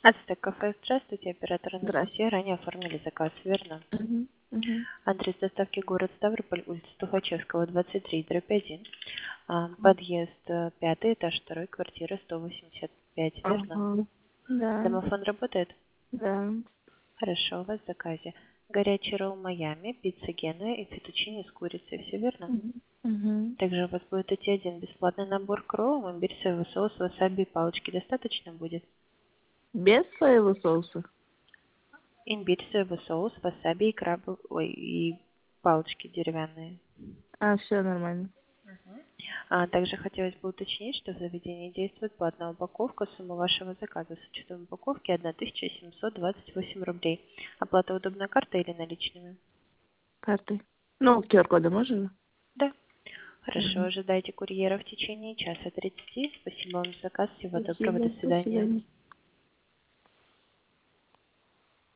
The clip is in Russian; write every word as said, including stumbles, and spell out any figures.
Ацтек кафе, здравствуйте, оператор Здравствуйте. Анастасия. Ранее оформили заказ, верно? Мгм, мгм. Адрес доставки город Ставрополь, улица Тухачевского, двадцать три, дробь один. А, Ага. Подъезд э, пятый, этаж второй, квартира сто восемьдесят пять, верно? Ага. Да, Домофон работает? да. Хорошо, у вас в заказе. Горячий ролл Майами, пицца Генуя и фетучини с курицей, все верно? Мгм, мгм. Также у вас будет идти один бесплатный набор к роллам, имбирь, соевый соус, васаби и палочки. Достаточно будет? Без соевого соуса? Имбирь, соевый соус, васаби и крабы, ой, и палочки деревянные. А, все нормально. А также хотелось бы уточнить, что в заведении действует платная упаковка. Сумма вашего заказа с учетом упаковки тысяча семьсот двадцать восемь рублей. Оплата удобной картой или наличными? Картой. Ну, q ар-коды можно? Да. Хорошо, Угу. ожидайте курьера в течение часа тридцати. Спасибо вам за заказ. Всего доброго, до Спасибо. До свидания. свидания.